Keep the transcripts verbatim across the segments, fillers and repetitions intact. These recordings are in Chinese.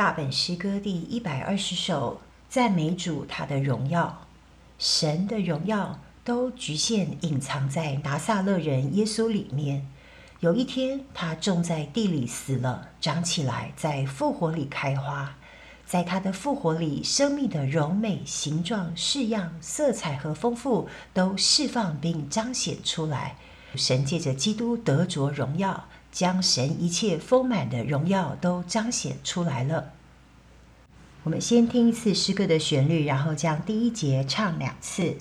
大本诗歌第一百二十首，赞美主他的荣耀。神的荣耀都局限隐藏在拿撒勒人耶稣里面。有一天，他种在地里死了，长起来，在复活里开花。在他的复活里，生命的荣美、形状、式样、色彩和丰富都释放并彰显出来。神借着基督得着荣耀，将神一切丰满的荣耀都彰显出来了。我们先听一次诗歌的旋律，然后将第一节唱两次。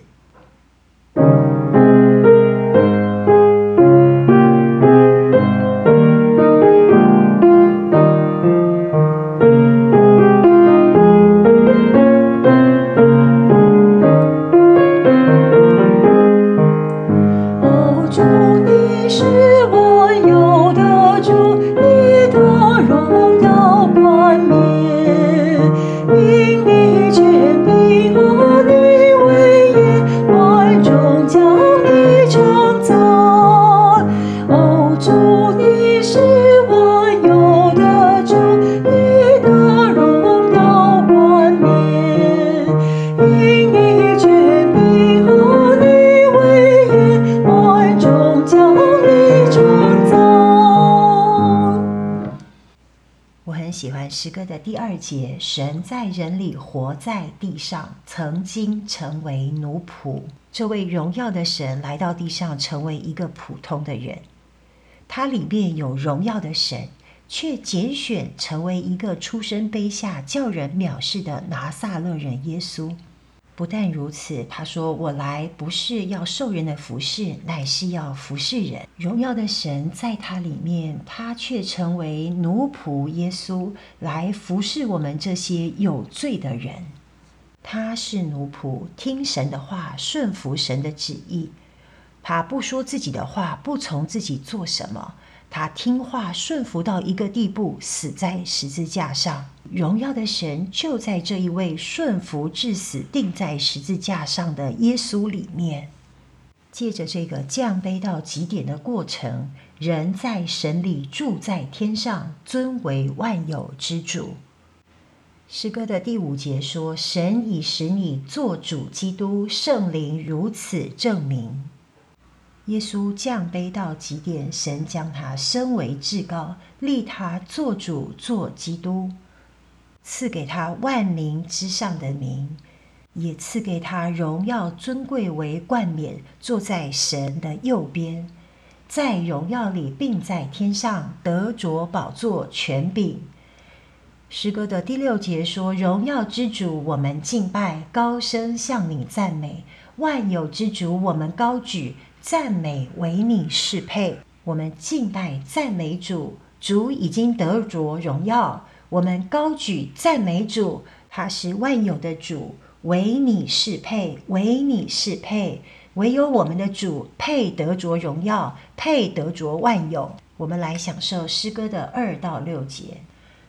喜欢诗歌的第二节，神在人里活在地上，曾经成为奴仆。这位荣耀的神来到地上，成为一个普通的人。他里面有荣耀的神，却拣选成为一个出身卑下、叫人藐视的拿撒勒人耶稣。不但如此，他说：“我来不是要受人的服侍，乃是要服侍人。”荣耀的神在他里面，他却成为奴仆耶稣，来服侍我们这些有罪的人。他是奴仆，听神的话，顺服神的旨意。他不说自己的话，不从自己做什么。他听话顺服到一个地步，死在十字架上。荣耀的神就在这一位顺服至死钉在十字架上的耶稣里面。借着这个降卑到极点的过程，人在神里住在天上，尊为万有之主。诗歌的第五节说：神已使你做主基督，圣灵如此证明。耶稣降卑到极点，神将他升为至高，立他做主做基督，赐给他万名之上的名，也赐给他荣耀尊贵为冠冕，坐在神的右边，在荣耀里并在天上得着宝座权柄。诗歌的第六节说：荣耀之主，我们敬拜，高声向你赞美；万有之主，我们高举，赞美为你适配。我们敬拜赞美主，主已经得着荣耀。我们高举赞美主，他是万有的主，为你适配，为你适配。唯有我们的主配得着荣耀，配得着万有。我们来享受诗歌的二到六节。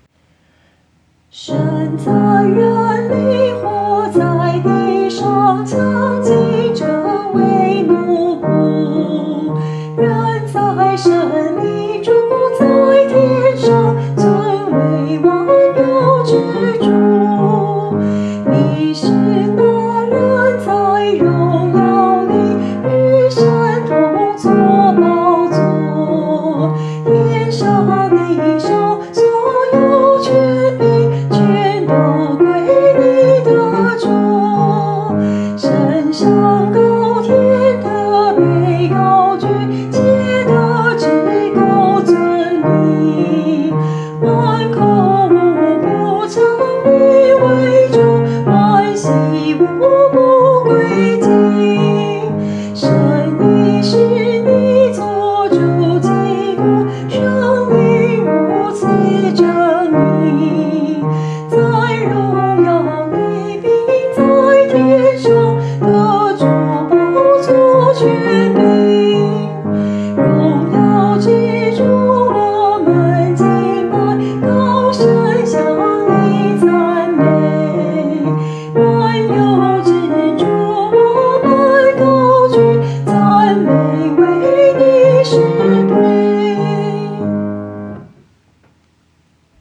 神在人里活在地上，曾经成为奴仆，人在神里住在天上，尊为万有之主。你是那人在荣耀里与神同坐宝座，天上地上所有权柄全都归你的主。神上高天的被高举，皆得至高尊名，万口